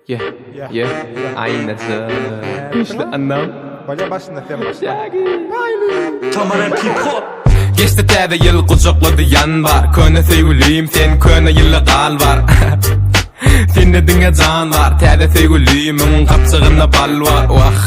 Aynısı. İşte anlam. Koca başında sen başla. Tamamen hip-hop. Geçti täze yıl kucakladı yan var. Köne sevgiliyim sen köne yılla kal var. Sende dinge can var. Täze sevgiliyimin kapçığında bal var.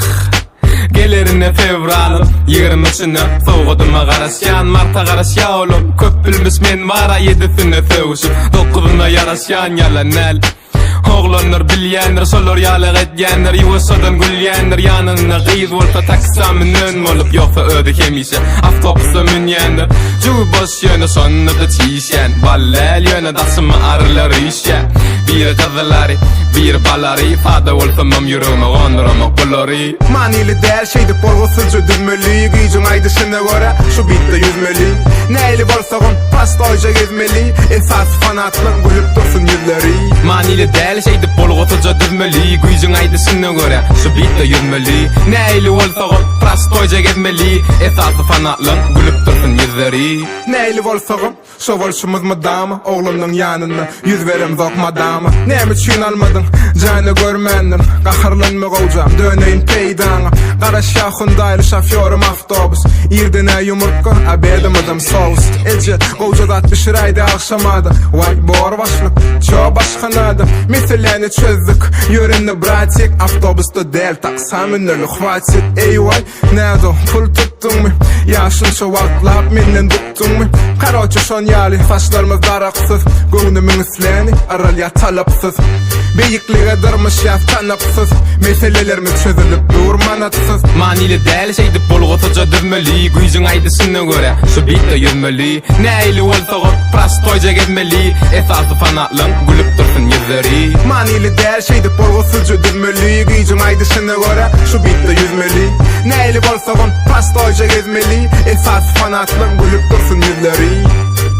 Gelerine fevralım 23'üne soğuduma karasyan Marta karasya oğlum köp bilmiş men vara 7'sine sevuşup 9'una yarasyan yalan el Oğlanlar bilyenler solar yalık etyenler Yuvasadan gülyenler yanına gıyız olsa taksamının olup yoksa ödük hemişe Avtobusa münyenler Cuy boş yöne sonuna da çişen Ballel yöne dasıma arıları işen Bir kızılari bir balari Fada olsamam yürüme gondurama kulori Manili der şeydi polgusuzcu düzmeli Gücün aydışına göre şu bitti yüzmeli Neyli bolsağın pastoyca gezmeli Esas fanatlığın gülüp dursun yüzleri Manili der şeydi polgusuzcu düzmeli Gücün aydışına göre şu bitti yüzmeli Neyli bolsağın pastoyca gezmeli Esas fanatlığın gülüp dursun yüzleri Neyli bolsağın şu bolşumuz madamı Oğlumның yanına yüz verem zok madamı Nemi çün almadın canı görmendin Qaharlanma qolcam döneyin peydana Qara şahundaylı şafyorum avtobus İrdine yumurtqa abedimizim soğuz Ece qolcad 60 rayda akşamadı Vay bor başlık ço başkanadı Meseleni çözdük yörünni bratik Avtobusta del taksam ünlülü xvatit Ey vay nedo pul tuttun mu Yaşın şu vaklap menden tuttun mu Karoçu şon yali faşlarımız daraqsız Göğnümün isleni aralya talapsız Beyikliğe durmuş yaz tanapsız Meselelerimiz çözülüp durmanatsız Manili del şeydi polgusuzca düzmeli Gücün aydışına göre şu bitti yüzmeli Neyli olsağın prastoyca gezmeli Esası fanatlığın gülüp dursun yüzleri Manili der şeydi polgusuzcu düzmeli Gücün aydışına göre şu bitti yüzmeli Neyli bolsağın prastoyca gezmeli Esası fanatlığın gülüp dursun yüzleri